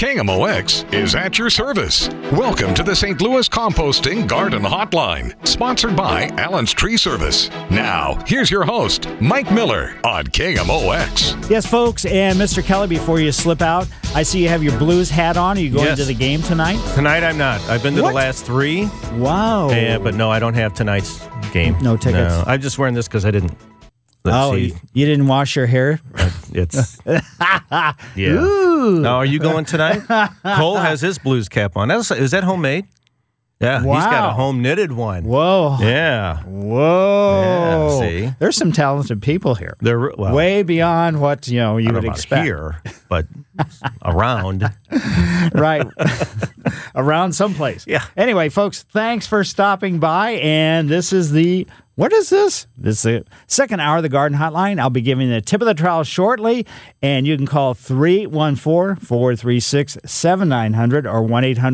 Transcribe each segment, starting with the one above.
KMOX is at your service. Welcome to the St. Louis Composting Garden Hotline, sponsored by Allen's Tree Service. Now, here's your host, Mike Miller on KMOX. Yes, folks, and Mr. Kelly, before you slip out, I see you have your Blues hat on. Are you going to the game tonight? Tonight I'm not. I've been to the last three. Wow. But no, I don't have tonight's game. No tickets? No, I'm just wearing this because I didn't. You didn't wash your hair? It's yeah. Ooh. Now, are you going tonight? Cole has his Blues cap on. Is that homemade? Yeah, wow. He's got a home knitted one. Whoa. Yeah. Whoa. Yeah, see? There's some talented people here. They're way beyond what you would expect. Here, but around. Right. Around someplace. Yeah. Anyway, folks, thanks for stopping by. And this is what is this? This is the second hour of the Garden Hotline. I'll be giving the tip of the trowel shortly, and you can call 314-436-7900 or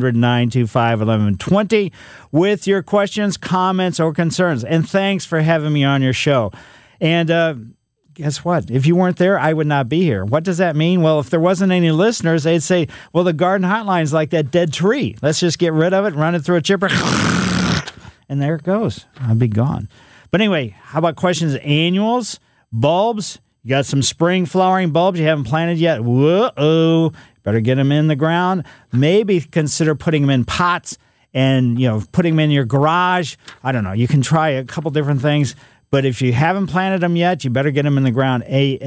1-800-925-1120 with your questions, comments, or concerns. And thanks for having me on your show. And guess what? If you weren't there, I would not be here. What does that mean? Well, if there wasn't any listeners, they'd say, well, the Garden Hotline is like that dead tree. Let's just get rid of it, run it through a chipper, and there it goes. I'll be gone. But anyway, how about questions? Annuals, bulbs. You got some spring flowering bulbs you haven't planted yet. Whoa, better get them in the ground. Maybe consider putting them in pots and, putting them in your garage. I don't know. You can try a couple different things. But if you haven't planted them yet, you better get them in the ground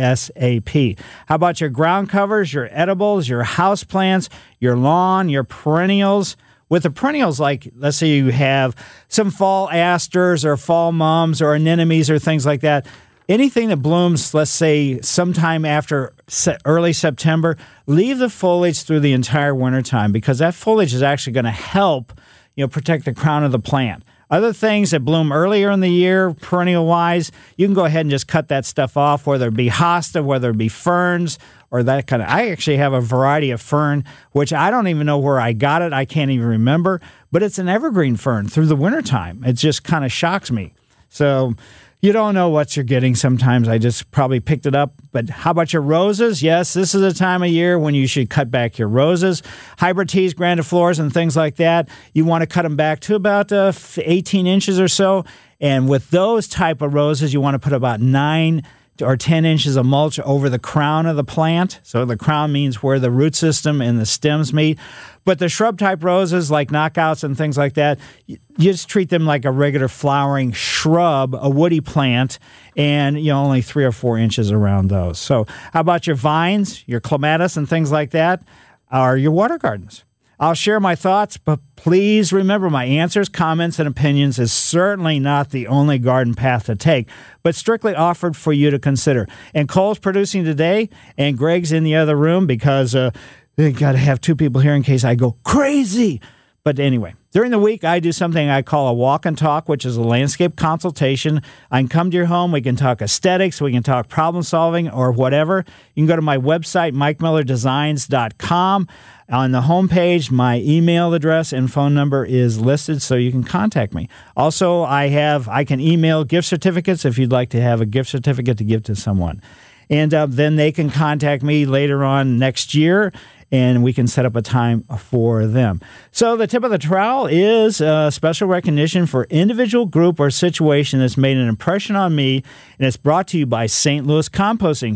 ASAP. How about your ground covers, your edibles, your house plants, your lawn, your perennials? With the perennials, like, let's say you have some fall asters or fall mums or anemones or things like that, anything that blooms, let's say, sometime after early September, leave the foliage through the entire wintertime because that foliage is actually going to help, protect the crown of the plant. Other things that bloom earlier in the year, perennial-wise, you can go ahead and just cut that stuff off, whether it be hosta, whether it be ferns, or that kind of. I actually have a variety of fern, which I don't even know where I got it. I can't even remember. But it's an evergreen fern through the wintertime. It just kind of shocks me. So you don't know what you're getting sometimes. I just probably picked it up. But how about your roses? Yes, this is a time of year when you should cut back your roses. Hybrid teas, grandiflores, and things like that, you want to cut them back to about 18 inches or so. And with those type of roses, you want to put about 9 or 10 inches of mulch over the crown of the plant. So the crown means where the root system and the stems meet. But the shrub-type roses, like knockouts and things like that, you just treat them like a regular flowering shrub, a woody plant, and only 3 or 4 inches around those. So how about your vines, your clematis and things like that, or your water gardens? I'll share my thoughts, but please remember my answers, comments, and opinions is certainly not the only garden path to take, but strictly offered for you to consider. And Cole's producing today, and Greg's in the other room because they got to have 2 people here in case I go crazy. But anyway, during the week, I do something I call a walk and talk, which is a landscape consultation. I can come to your home. We can talk aesthetics. We can talk problem solving or whatever. You can go to my website, MikeMillerDesigns.com. On the homepage, my email address and phone number is listed so you can contact me. Also, I can email gift certificates if you'd like to have a gift certificate to give to someone. And then they can contact me later on next year, and we can set up a time for them. So the tip of the trowel is a special recognition for individual, group, or situation that's made an impression on me, and it's brought to you by St. Louis Composting,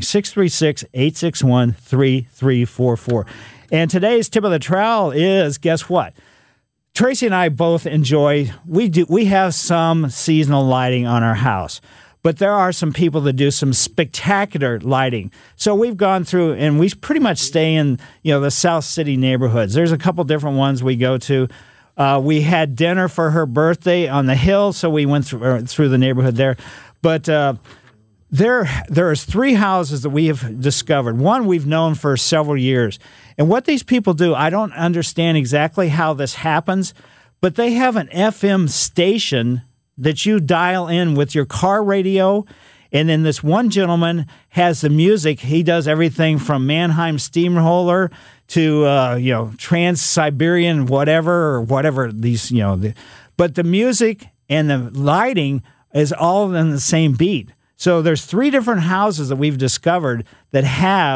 636-861-3344. And today's tip of the trowel is, guess what? Tracy and I both enjoy, we have some seasonal lighting on our house. But there are some people that do some spectacular lighting. So we've gone through, and we pretty much stay in, the South City neighborhoods. There's a couple different ones we go to. We had dinner for her birthday on the hill, so we went through the neighborhood there. But there's 3 houses that we have discovered. One we've known for several years. And what these people do, I don't understand exactly how this happens, but they have an FM station that you dial in with your car radio, and then this one gentleman has the music. He does everything from Mannheim Steamroller to Trans-Siberian whatever these but the music and the lighting is all in the same beat. So there's 3 different houses that we've discovered that have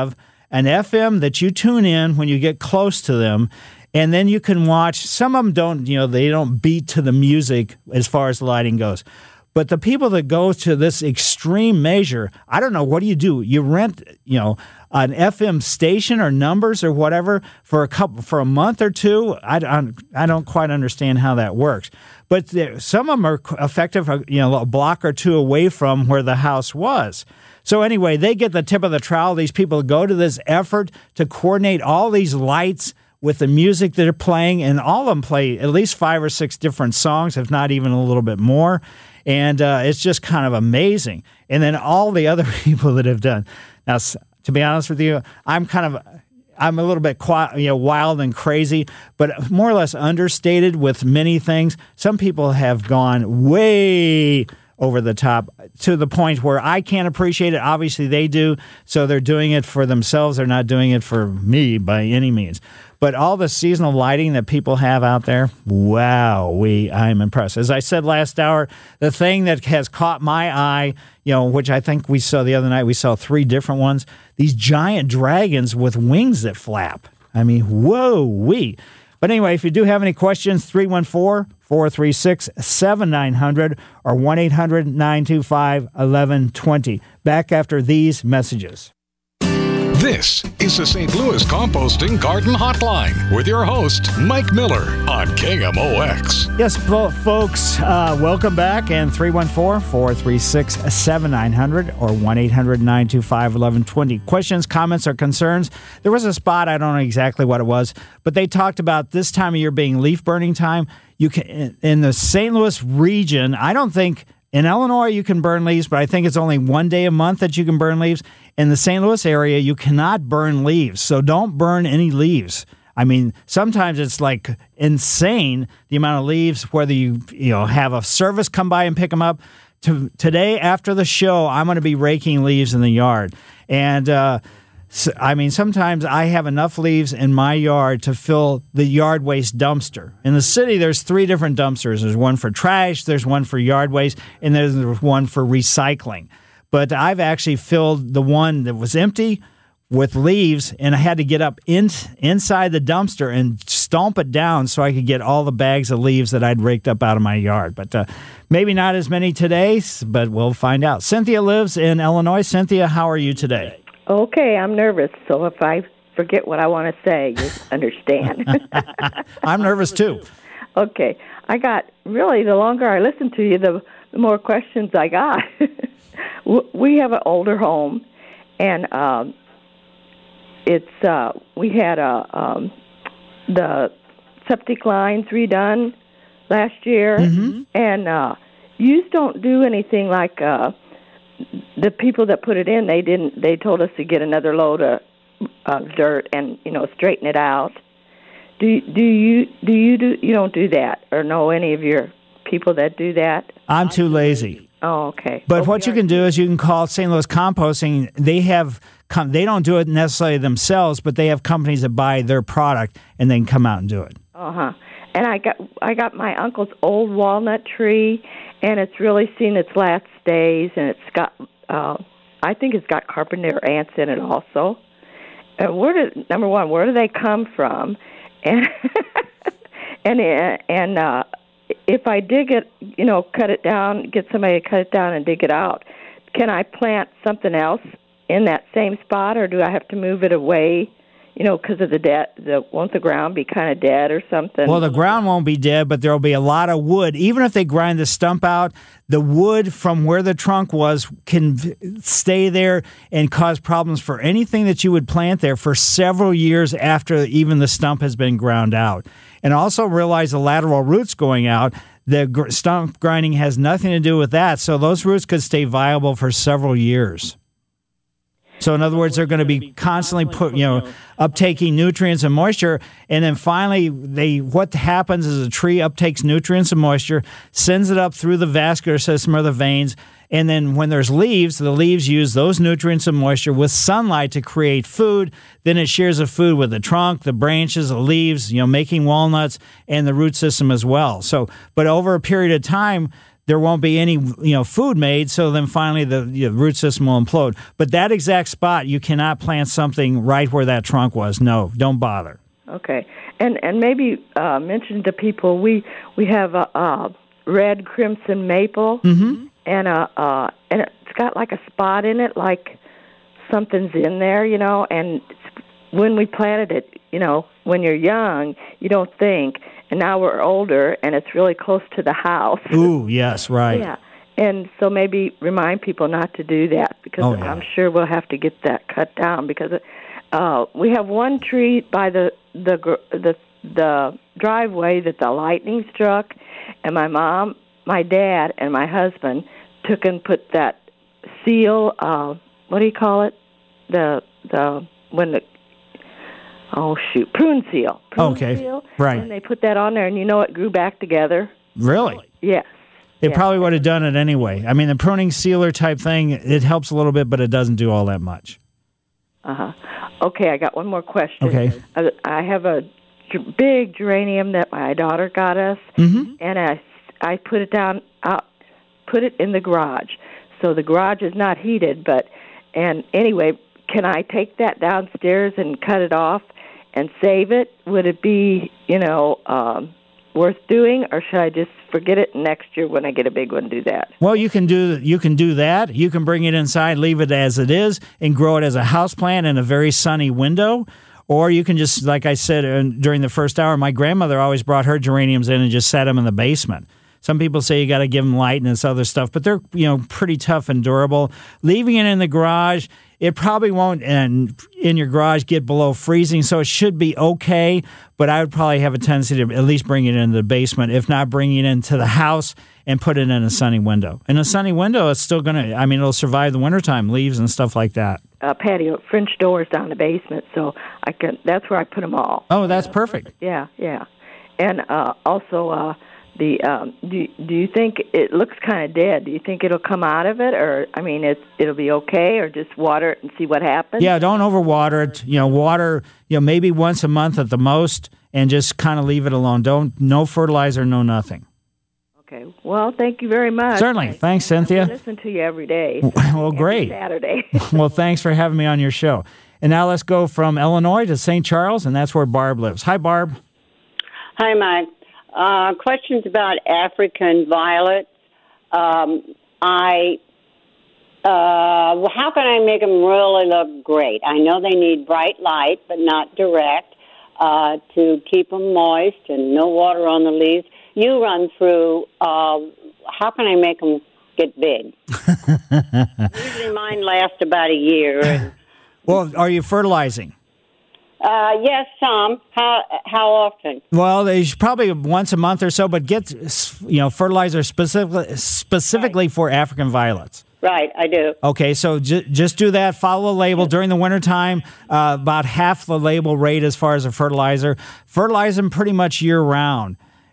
an FM that you tune in when you get close to them. And then you can watch. Some of them don't, they don't beat to the music as far as the lighting goes. But the people that go to this extreme measure, I don't know, what do? You rent, an FM station or numbers or whatever for a month or two. I don't quite understand how that works. But some of them are effective, a block or two away from where the house was. So anyway, they get the tip of the trowel. These people go to this effort to coordinate all these lights with the music that they're playing, and all of them play at least 5 or 6 different songs, if not even a little bit more. And it's just kind of amazing. And then all the other people that have done. Now, to be honest with you, I'm a little bit wild and crazy, but more or less understated with many things. Some people have gone way over the top to the point where I can't appreciate it. Obviously, they do. So they're doing it for themselves. They're not doing it for me by any means. But all the seasonal lighting that people have out there, wow, I'm impressed. As I said last hour, the thing that has caught my eye, which I think we saw the other night, we saw 3 different ones, these giant dragons with wings that flap. I mean, whoa-wee. But anyway, if you do have any questions, 314-436-7900 or 1-800-925-1120. Back after these messages. This is the St. Louis Composting Garden Hotline with your host, Mike Miller on KMOX. Yes, folks, welcome back. And 314-436-7900 or 1-800-925-1120. Questions, comments, or concerns? There was a spot, I don't know exactly what it was, but they talked about this time of year being leaf burning time. You can, in the St. Louis region, I don't think... In Illinois, you can burn leaves, but I think it's only one day a month that you can burn leaves. In the St. Louis area, you cannot burn leaves, so don't burn any leaves. I mean, sometimes it's like insane, the amount of leaves, whether you have a service come by and pick them up. Today, after the show, I'm going to be raking leaves in the yard. And sometimes I have enough leaves in my yard to fill the yard waste dumpster. In the city, there's 3 different dumpsters. There's one for trash, there's one for yard waste, and there's one for recycling. But I've actually filled the one that was empty with leaves, and I had to get up inside the dumpster and stomp it down so I could get all the bags of leaves that I'd raked up out of my yard. But maybe not as many today, but we'll find out. Cynthia lives in Illinois. Cynthia, how are you today? Okay, I'm nervous, so if I forget what I want to say, you understand. I'm nervous, too. Okay. The longer I listen to you, the more questions I got. We have an older home, and we had the septic lines redone last year, and you don't do anything like... the people that put it in, they told us to get another load of dirt and, straighten it out. You don't do that, or know any of your people that do that? I'm too lazy. Oh, okay. But what you can do is you can call St. Louis Composting. They don't do it necessarily themselves, but they have companies that buy their product and then come out and do it. Uh-huh. And I got my uncle's old walnut tree, and it's really seen its last days, and it's got, I think it's got carpenter ants in it also. Number one, where do they come from? And if I dig it, cut it down, get somebody to cut it down and dig it out, can I plant something else in that same spot, or do I have to move it away? Because of won't the ground be kind of dead or something? Well, the ground won't be dead, but there will be a lot of wood. Even if they grind the stump out, the wood from where the trunk was can stay there and cause problems for anything that you would plant there for several years after even the stump has been ground out. And also realize the lateral roots going out, the stump grinding has nothing to do with that. So those roots could stay viable for several years. So in other words, they're going to be constantly uptaking nutrients and moisture, and then finally, what happens is a tree uptakes nutrients and moisture, sends it up through the vascular system or the veins, and then when there's leaves, the leaves use those nutrients and moisture with sunlight to create food. Then it shares the food with the trunk, the branches, the leaves, making walnuts, and the root system as well. So, but over a period of time, there won't be any food made. So then finally the root system will implode. But that exact spot, you cannot plant something right where that trunk was. No, don't bother. Okay, and maybe mention to people we have a red crimson maple, and it's got like a spot in it, like something's in there, and when we planted it, when you're young, you don't think, and now we're older, and it's really close to the house. Ooh, yes, right. Yeah, and so maybe remind people not to do that, because I'm sure we'll have to get that cut down, because we have one tree by the driveway that the lightning struck, and my mom, my dad, and my husband took and put that seal, what do you call it? Prune seal. Seal. Right. And they put that on there, and it grew back together. Really? Yes. It probably would have done it anyway. I mean, the pruning sealer type thing, it helps a little bit, but it doesn't do all that much. Okay, I got one more question. Okay. I have a big geranium that my daughter got us, and I put it down, put it in the garage. So the garage is not heated, and anyway, can I take that downstairs and cut it off and save it? Would it be, worth doing, or should I just forget it next year when I get a big one do that? Well, you can do that. You can bring it inside, leave it as it is, and grow it as a houseplant in a very sunny window. Or you can just, like I said during the first hour, my grandmother always brought her geraniums in and just set them in the basement. Some people say you got to give them light and this other stuff, but they're pretty tough and durable. Leaving it in the garage, it probably won't in your garage get below freezing, so it should be okay. But I would probably have a tendency to at least bring it into the basement, if not bring it into the house and put it in a sunny window. In a sunny window, it's still it'll survive the wintertime, leaves and stuff like that. Patio, French doors down the basement, so that's where I put them all. Oh, that's perfect. Yeah. And also, do you think it looks kind of dead? Do you think it'll come out of it, or it'll be okay, or just water it and see what happens? Yeah, don't overwater it. Water maybe once a month at the most, and just kind of leave it alone. No fertilizer, no nothing. Okay. Well, thank you very much. Certainly. Thanks, Cynthia. I listen to you every day. Well, great. Saturday. Well, thanks for having me on your show. And now let's go from Illinois to St. Charles, and that's where Barb lives. Hi, Barb. Hi, Mike. Questions about African violets. How can I make them really look great? I know they need bright light, but not direct, to keep them moist and no water on the leaves. You run through, how can I make them get big? Usually mine last about a year. Well, are you fertilizing? Yes, some. How often? Well, they should probably once a month or so, but get fertilizer specifically for African violets. Right, I do. Okay, so just do that. Follow the label during the wintertime. About half the label rate as far as a fertilizer. Fertilize them pretty much year round.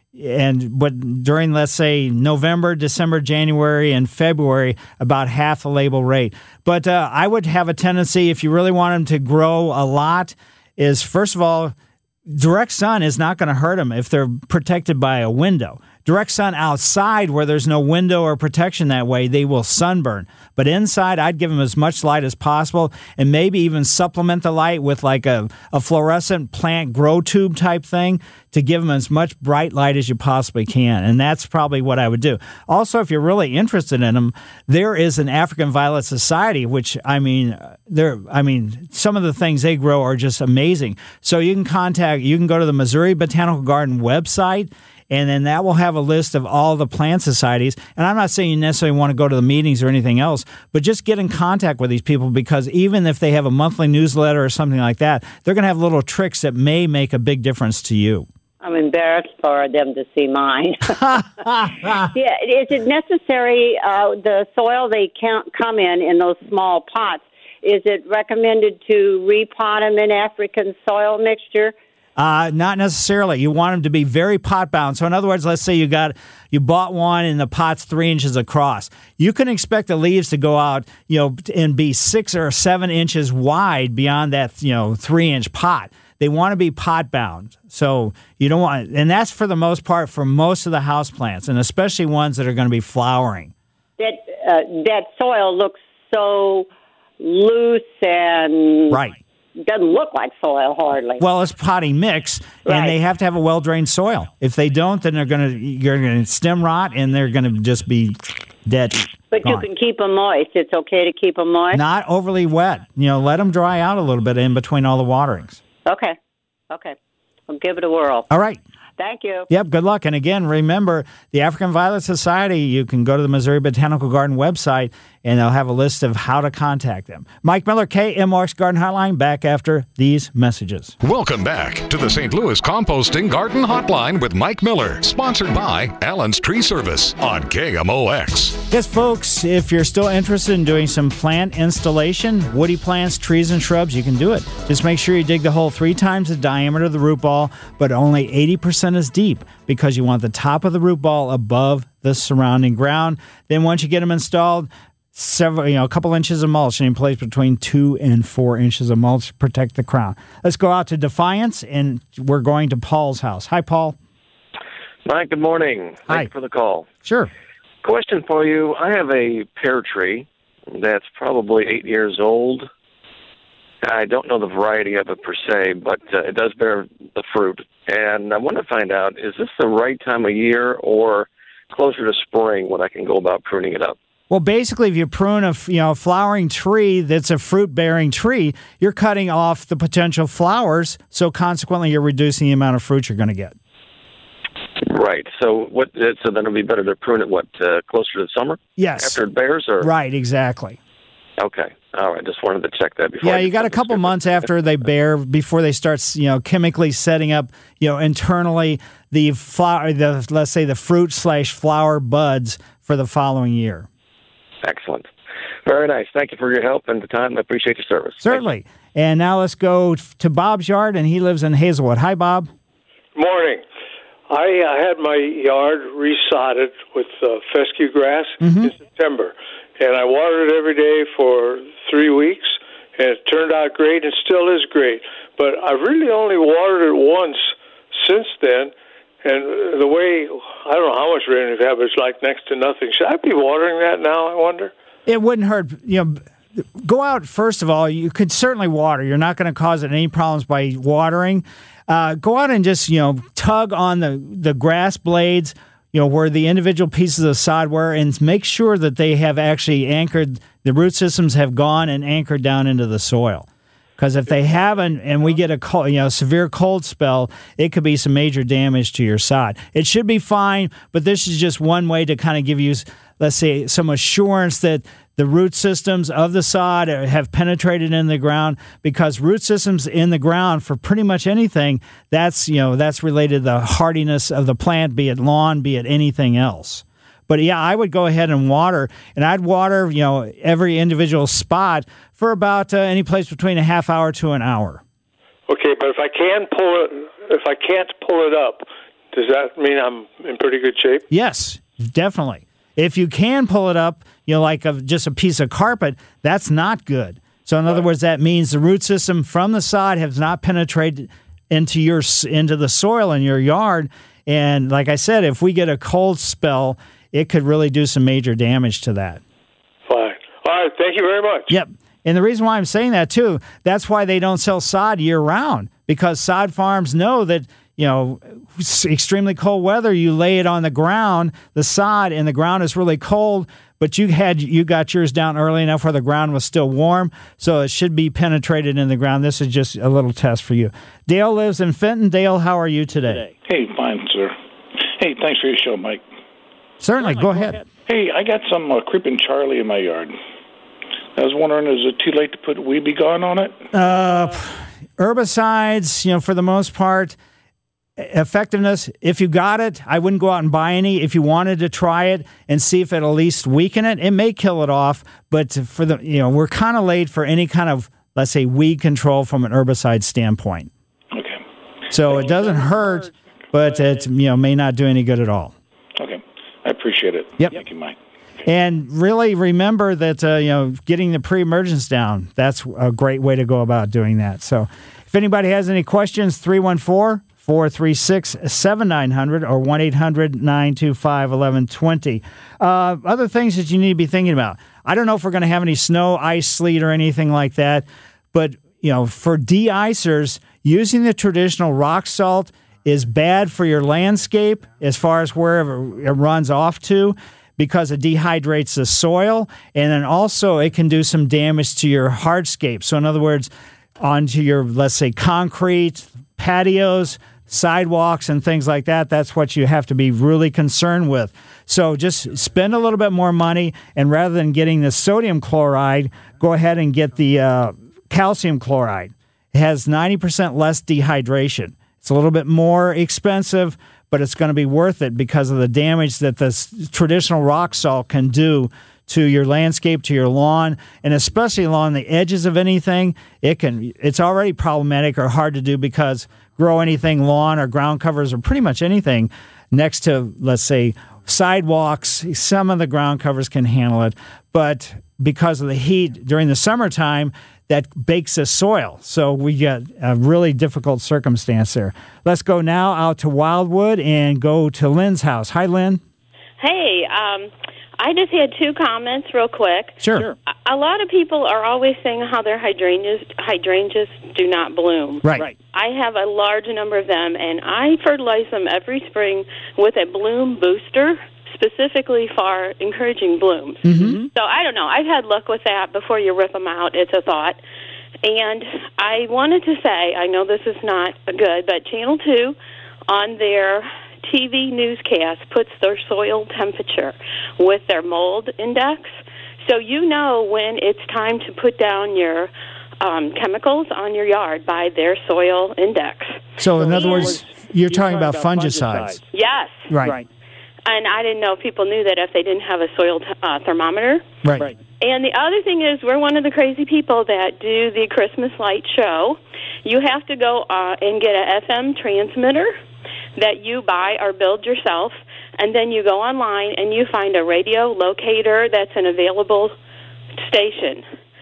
But during, let's say, November, December, January, and February, about half the label rate. But I would have a tendency, if you really want them to grow a lot, is first of all, direct sun is not going to hurt them if they're protected by a window. Direct sun outside where there's no window or protection that way, they will sunburn. But inside, I'd give them as much light as possible and maybe even supplement the light with like a fluorescent plant grow tube type thing to give them as much bright light as you possibly can. And that's probably what I would do. Also, if you're really interested in them, there is an African Violet Society, which, some of the things they grow are just amazing. So you can go to the Missouri Botanical Garden website, and then that will have a list of all the plant societies. And I'm not saying you necessarily want to go to the meetings or anything else, but just get in contact with these people, because even if they have a monthly newsletter or something like that, they're going to have little tricks that may make a big difference to you. I'm embarrassed for them to see mine. Yeah, is it necessary, the soil they can't come in those small pots, is it recommended to repot them in African soil mixture? Not necessarily. You want them to be very pot bound. So in other words, let's say you bought one and the pot's 3 inches across. You can expect the leaves to go out, and be 6 or 7 inches wide beyond that, 3-inch pot. they want to be pot bound. So you don't want, and that's for the most part for most of the house plants, and especially ones that are going to be flowering. That soil looks so loose and doesn't look like soil hardly. Well, it's potting mix, and they have to have a well-drained soil. If they don't, then you're going to stem rot, and they're going to just be dead. But gone. You can keep them moist. It's okay to keep them moist? Not overly wet. Let them dry out a little bit in between all the waterings. Okay. I'll give it a whirl. All right. Thank you. Yep, good luck. And again, remember, the African Violet Society, you can go to the Missouri Botanical Garden website, and they'll have a list of how to contact them. Mike Miller, KMOX Garden Hotline, back after these messages. Welcome back to the St. Louis Composting Garden Hotline with Mike Miller, sponsored by Allen's Tree Service on KMOX. Yes, folks, if you're still interested in doing some plant installation, woody plants, trees, and shrubs, you can do it. Just make sure you dig the hole 3 times the diameter of the root ball, but only 80% is deep, because you want the top of the root ball above the surrounding ground. Then once you get them installed, a couple inches of mulch, and in place between 2 and 4 inches of mulch to protect the crown. Let's go out to Defiance, and we're going to Paul's house. Hi, Paul. Mike, good morning. Hi. Thanks for the call. Sure. Question for you. I have a pear tree that's probably 8 years old. I don't know the variety of it per se, but it does bear the fruit. And I want to find out, is this the right time of year or closer to spring when I can go about pruning it up? Well, basically, if you prune a flowering tree that's a fruit-bearing tree, you're cutting off the potential flowers, so consequently you're reducing the amount of fruit you're going to get. Right. So then it'll be better to prune it, closer to the summer? Yes. After it bears? Or? Right, exactly. Okay. All right. Just wanted to check that before. Yeah, you got a couple months after they bear before they start, chemically setting up, internally the flower, let's say the fruit/flower buds for the following year. Excellent. Very nice. Thank you for your help and the time. I appreciate your service. Certainly. And now let's go to Bob's yard, and he lives in Hazelwood. Hi, Bob. Morning. I had my yard resodded with fescue grass in September, and I watered it every day for 3 weeks, and it turned out great and still is great. But I've really only watered it once since then, and the way, I don't know how much rain we've had, but it's like next to nothing. Should I be watering that now, I wonder? It wouldn't hurt. Go out, first of all, you could certainly water. You're not going to cause it any problems by watering. Go out and just, tug on the grass blades, where the individual pieces of sod were, and make sure that they have actually anchored, the root systems have gone and anchored down into the soil. Because if they haven't, and we get a cold, severe cold spell, it could be some major damage to your sod. It should be fine, but this is just one way to kind of give you, let's say, some assurance that the root systems of the sod have penetrated in the ground, because root systems in the ground for pretty much anything, that's related to the hardiness of the plant, be it lawn, be it anything else. But yeah, I would go ahead and water, and I'd water, every individual spot for about any place between a half hour to an hour. Okay, but if I can't pull it up, does that mean I'm in pretty good shape? Yes, definitely. If you can pull it up, like just a piece of carpet, that's not good. So in other words, that means the root system from the sod has not penetrated into the soil in your yard. And like I said, if we get a cold spell, it could really do some major damage to that. Fine. All right. Thank you very much. Yep. And the reason why I'm saying that, too, that's why they don't sell sod year-round, because sod farms know that, extremely cold weather, you lay it on the ground, the sod, and the ground is really cold, but you got yours down early enough where the ground was still warm, so it should be penetrated in the ground. This is just a little test for you. Dale lives in Fenton. Dale, how are you today? Hey, fine, sir. Hey, thanks for your show, Mike. Certainly. Go ahead. Hey, I got some Creeping Charlie in my yard. I was wondering, is it too late to put Weed B Gone on it? Herbicides, for the most part, effectiveness, if you got it, I wouldn't go out and buy any. If you wanted to try it and see if it'll at least weaken it, it may kill it off. But for we're kind of late for any kind of, let's say, weed control from an herbicide standpoint. Okay. So it doesn't hurt, but it may not do any good at all. Okay. I appreciate it. Yep. Thank you, Mike. And really remember that, getting the pre-emergence down, that's a great way to go about doing that. So if anybody has any questions, 314-436-7900 or 1-800-925-1120. Other things that you need to be thinking about. I don't know if we're going to have any snow, ice, sleet, or anything like that, but, for de-icers, using the traditional rock salt is bad for your landscape as far as wherever it runs off to, because it dehydrates the soil, and then also it can do some damage to your hardscape. So in other words, onto your, let's say, concrete, patios, sidewalks, and things like that, that's what you have to be really concerned with. So just spend a little bit more money, and rather than getting the sodium chloride, go ahead and get the calcium chloride. It has 90% less dehydration. It's a little bit more expensive, but it's going to be worth it because of the damage that the traditional rock salt can do to your landscape, to your lawn, and especially along the edges of anything. It's already problematic or hard to do because grow anything, lawn or ground covers or pretty much anything next to, let's say, sidewalks. Some of the ground covers can handle it, but because of the heat during the summertime, that bakes the soil. So we got a really difficult circumstance there. Let's go now out to Wildwood and go to Lynn's house. Hi, Lynn. Hey, I just had two comments real quick. Sure. A lot of people are always saying how their hydrangeas do not bloom. Right. I have a large number of them, and I fertilize them every spring with a bloom booster, specifically for encouraging blooms. Mm-hmm. So I don't know. I've had luck with that before you rip them out. It's a thought. And I wanted to say, I know this is not good, but Channel 2 on their TV newscast puts their soil temperature with their mold index. So you know when it's time to put down your chemicals on your yard by their soil index. So in other words, you're talking about fungicides. Yes. Right. And I didn't know if people knew that if they didn't have a soil thermometer. Right. And the other thing is, we're one of the crazy people that do the Christmas light show. You have to go and get an FM transmitter that you buy or build yourself, and then you go online and you find a radio locator that's an available station.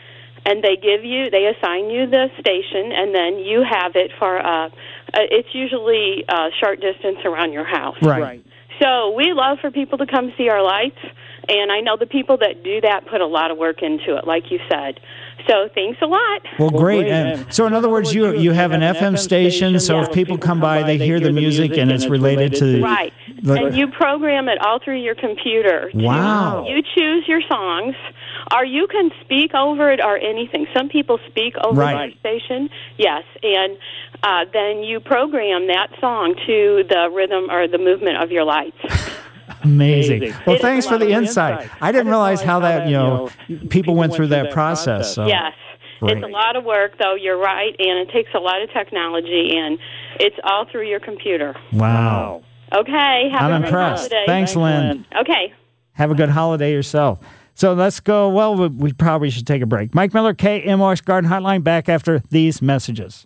And they assign you the station, and then you have it for, it's usually a short distance around your house. Right. So we love for people to come see our lights, and I know the people that do that put a lot of work into it, like you said. So thanks a lot. Well, great. So in other words, you have an FM station, so if people come by, they hear the music, and it's related to... Right. And you program it all through your computer. Wow. You choose your songs, or you can speak over it or anything. Some people speak over the station. Yes. And then you program that song to the rhythm or the movement of your lights. Amazing. Well, thanks for the insight. I didn't realize how that, people went through that process. So. Yes. Great. It's a lot of work, though. You're right, and it takes a lot of technology, and it's all through your computer. Wow. Okay. I'm impressed. Holiday. Thanks, Lynn. Okay. Have a good holiday yourself. So let's go. Well, we probably should take a break. Mike Miller, KMOX Garden Hotline, back after these messages.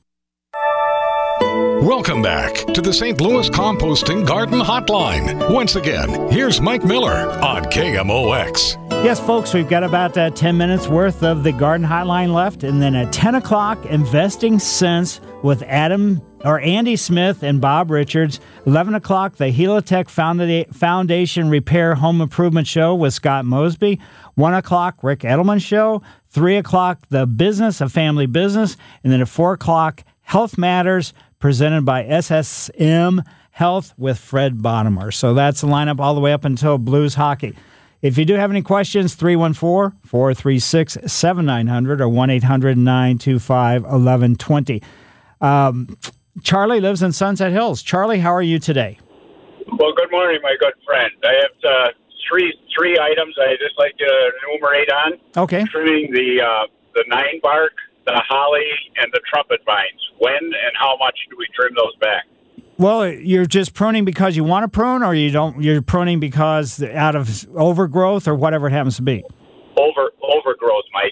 Welcome back to the St. Louis Composting Garden Hotline. Once again, here's Mike Miller on KMOX. Yes, folks, we've got about 10 minutes worth of the Garden Hotline left. And then at 10 o'clock, Investing Sense with Andy Smith and Bob Richards. 11 o'clock, the Helitech Foundation Repair Home Improvement Show with Scott Mosby. 1 o'clock, Rick Edelman Show. 3 o'clock, The Business of Family Business. And then at 4 o'clock, Health Matters, presented by SSM Health with Fred Bottomer. So that's the lineup all the way up until Blues Hockey. If you do have any questions, 314-436-7900 or 1-800-925-1120. Charlie lives in Sunset Hills. Charlie, how are you today? Well, good morning, my good friend. I have three items I'd just like to enumerate on. Okay. Trimming the 9-bark, the holly, and the trumpet vines. When and how much do we trim those back? Well, you're just pruning because you want to prune, or you're pruning because out of overgrowth or whatever it happens to be? Overgrowth, Mike.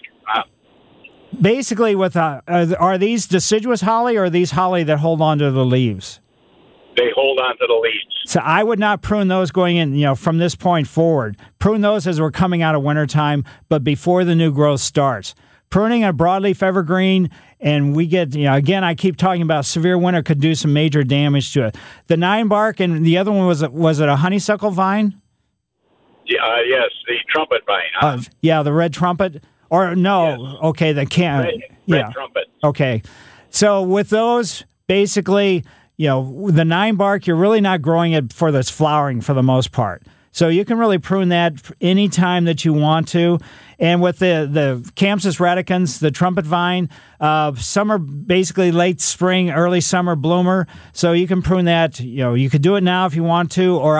Basically, are these deciduous holly, or are these holly that hold on to the leaves? they hold on to the leaves. So I would not prune those going in, from this point forward. Prune those as we're coming out of wintertime, but before the new growth starts. Pruning a broadleaf evergreen, and we get, again, I keep talking about severe winter could do some major damage to it. The 9-bark, and the other one, was it a honeysuckle vine? Yeah, yes, the trumpet vine. Yeah, the red trumpet. Or no, yes. Okay, the red trumpet. Okay, so with those, basically, the 9-bark, you're really not growing it for this flowering for the most part. So you can really prune that any time that you want to. And with the Campsis radicans, the trumpet vine, some are basically late spring, early summer bloomer. So you can prune that. You could do it now if you want to. Or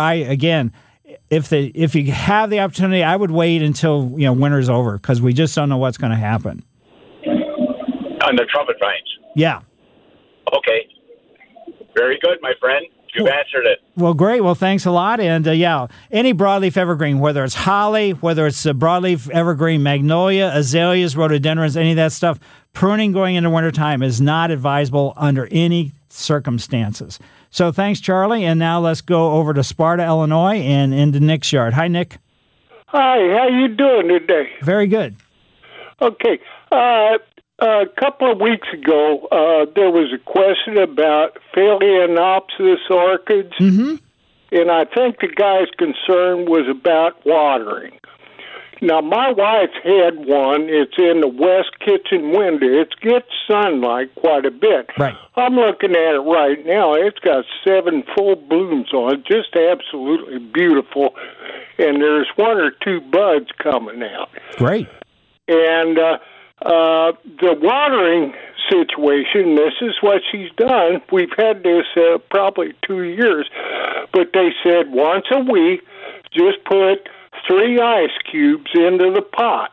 if you have the opportunity, I would wait until winter's over, because we just don't know what's going to happen. On the trumpet vines. Yeah. Okay. Very good, my friend. You've answered it. Well, great. Well, thanks a lot. And, any broadleaf evergreen, whether it's holly, whether it's a broadleaf evergreen, magnolia, azaleas, rhododendrons, any of that stuff, pruning going into wintertime is not advisable under any circumstances. So thanks, Charlie. And now let's go over to Sparta, Illinois, and into Nick's yard. Hi, Nick. Hi. How you doing today? Very good. Okay. A couple of weeks ago, there was a question about Phalaenopsis orchids, and I think the guy's concern was about watering. Now, my wife had one. It's in the west kitchen window. It gets sunlight quite a bit. Right. I'm looking at it right now. It's got 7 full blooms on it, just absolutely beautiful, and there's 1 or 2 buds coming out. Great. And the watering situation, this is what she's done. We've had this probably 2 years, but they said once a week, just put 3 ice cubes into the pot.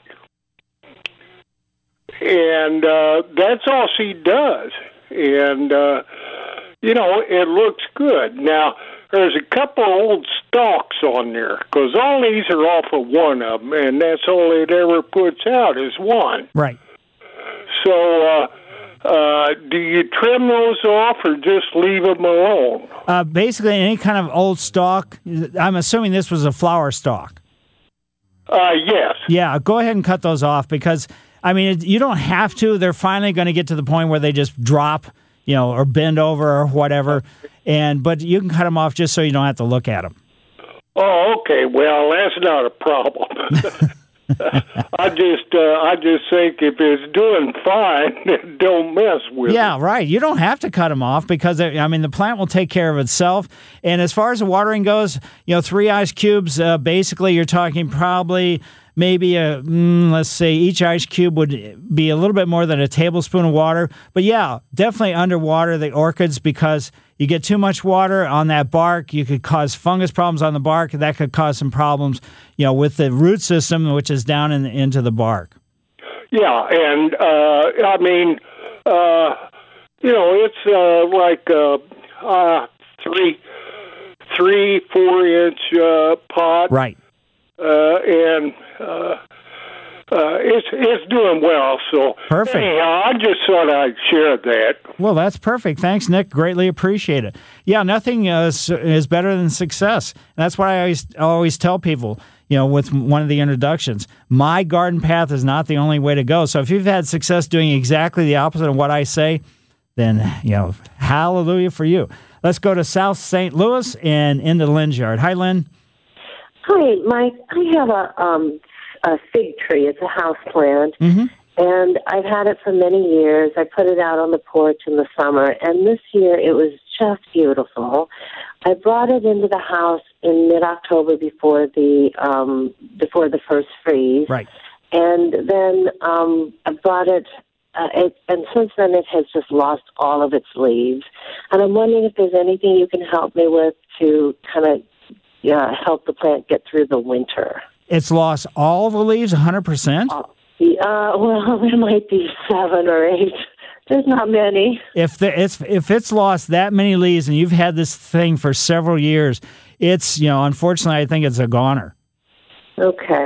And that's all she does. And, it looks good. Now, there's a couple old stalks on there, because all these are off of one of them, and that's all it ever puts out is one. Right. So, do you trim those off or just leave them alone? Basically, any kind of old stalk. I'm assuming this was a flower stalk. Yes. Yeah, go ahead and cut those off, because, you don't have to. They're finally going to get to the point where they just drop, or bend over or whatever. But you can cut them off just so you don't have to look at them. Oh, okay. Well, that's not a problem. I just think if it's doing fine, don't mess with it. Yeah, right. You don't have to cut them off, because the plant will take care of itself. And as far as the watering goes, 3 ice cubes. Basically, you're talking probably maybe let's say each ice cube would be a little bit more than a tablespoon of water. But yeah, definitely underwater the orchids, because you get too much water on that bark, you could cause fungus problems on the bark. That could cause some problems, with the root system, which is down into the bark. Yeah, and it's like 3-4 inch pot, right? And it's doing well. So perfect. Anyhow, I just thought I'd share that. Well, that's perfect. Thanks, Nick. Greatly appreciate it. Yeah, nothing is better than success. And that's what I always tell people. With one of the introductions, my garden path is not the only way to go. So if you've had success doing exactly the opposite of what I say, then hallelujah for you. Let's go to South St. Louis and into Lynn's yard. Hi, Lynn. Hi, Mike. I have a fig tree. It's a house plant, and I've had it for many years. I put it out on the porch in the summer, and this year it was just beautiful. I brought it into the house in mid-October before the first freeze, right? And then I brought it. And since then, it has just lost all of its leaves. And I'm wondering if there's anything you can help me with to kind of help the plant get through the winter. It's lost all the leaves, 100%? Well, there might be 7 or 8. There's not many. If it's lost that many leaves and you've had this thing for several years, it's, unfortunately, I think it's a goner. Okay.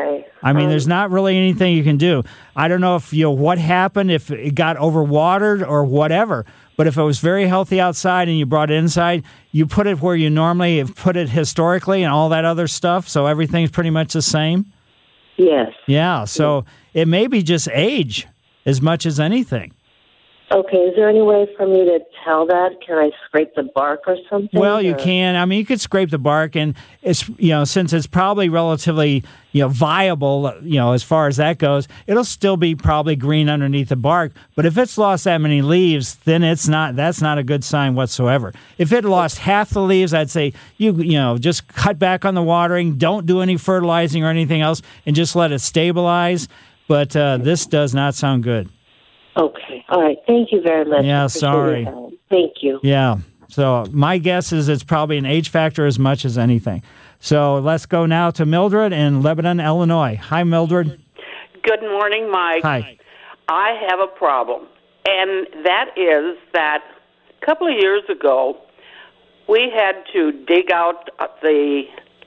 I mean, there's not really anything you can do. I don't know if what happened, if it got overwatered or whatever. But if it was very healthy outside and you brought it inside, you put it where you normally have put it historically and all that other stuff, so everything's pretty much the same? Yes. Yeah, so it may be just age as much as anything. Okay, is there any way for me to tell that? Can I scrape the bark or something? Well, you can. I mean, you could scrape the bark, and it's since it's probably relatively viable, as far as that goes, it'll still be probably green underneath the bark. But if it's lost that many leaves, then that's not a good sign whatsoever. If it lost half the leaves, I'd say you just cut back on the watering, don't do any fertilizing or anything else, and just let it stabilize. But this does not sound good. Okay. All right. Thank you very much. Yeah, sorry. Thank you. Yeah. So my guess is it's probably an age factor as much as anything. So let's go now to Mildred in Lebanon, Illinois. Hi, Mildred. Good morning, Mike. Hi. I have a problem, and that is that a couple of years ago, we had to dig out the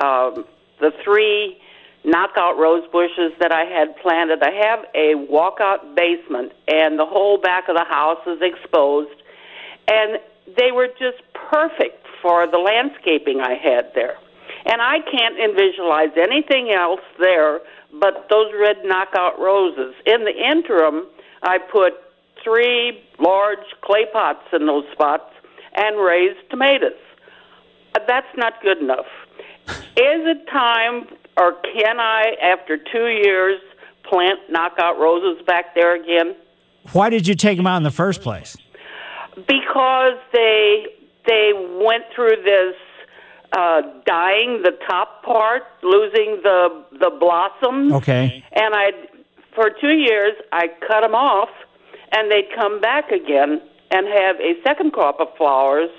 3 knockout rose bushes that I had planted. I have a walkout basement, and the whole back of the house is exposed, and they were just perfect for the landscaping I had there. And I can't visualize anything else there but those red knockout roses. In the interim, I put 3 large clay pots in those spots and raised tomatoes. That's not good enough. Is it time, or can I, after 2 years, plant knockout roses back there again? Why did you take them out in the first place? Because they went through this dying the top part, losing the blossoms. Okay. And for 2 years, I cut them off, and they'd come back again and have a second crop of flowers,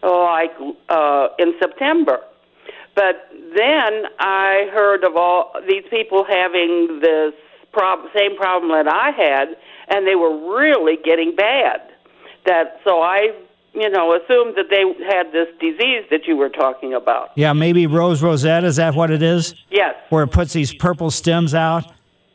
in September. But then I heard of all these people having this same problem that I had, and they were really getting bad. So I assumed that they had this disease that you were talking about. Yeah, maybe rose rosette, is that what it is? Yes. Where it puts these purple stems out?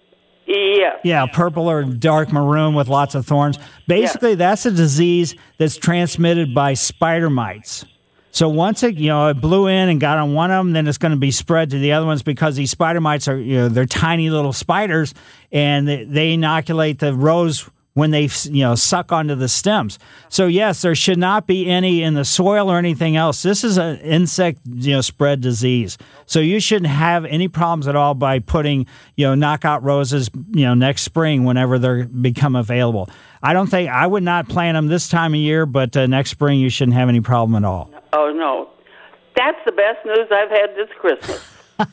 Yes. Yeah, purple or dark maroon with lots of thorns. Basically, That's a disease that's transmitted by spider mites. So once it blew in and got on one of them, then it's going to be spread to the other ones because these spider mites are, they're tiny little spiders, and they inoculate the rose when they, suck onto the stems. So yes, there should not be any in the soil or anything else. This is an insect, spread disease. So you shouldn't have any problems at all by putting, knockout roses, next spring whenever they become available. I would not plant them this time of year, but next spring you shouldn't have any problem at all. Oh, no. That's the best news I've had this Christmas.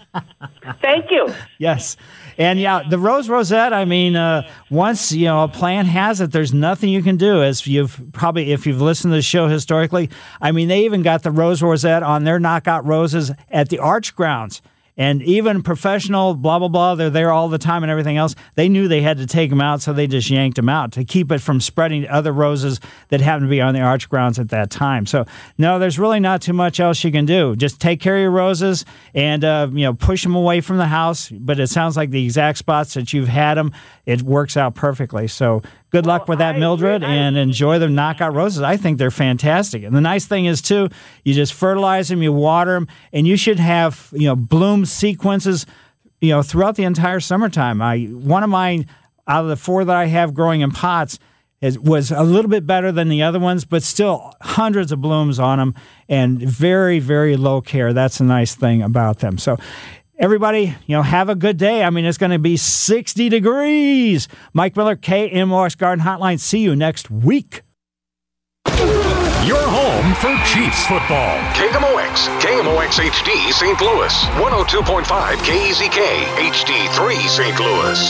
Thank you. Yes. And the rose rosette, once, a plant has it, there's nothing you can do. As if you've listened to the show historically, they even got the rose rosette on their knockout roses at the Arch Grounds. And even professional, blah, blah, blah, they're there all the time and everything else. They knew they had to take them out, so they just yanked them out to keep it from spreading to other roses that happened to be on the Arch Grounds at that time. So, no, there's really not too much else you can do. Just take care of your roses and, push them away from the house. But it sounds like the exact spots that you've had them, it works out perfectly. So good luck with that, Mildred, and enjoy the knockout roses. I think they're fantastic. And the nice thing is, too, you just fertilize them, you water them, and you should have, bloom sequences, throughout the entire summertime. One of mine, out of the 4 that I have growing in pots, was a little bit better than the other ones, but still hundreds of blooms on them and very, very low care. That's the nice thing about them. So everybody, have a good day. It's going to be 60 degrees. Mike Miller, KMOX Garden Hotline. See you next week. Your home for Chiefs football. KMOX HD St. Louis. 102.5 KEZK HD3 St. Louis.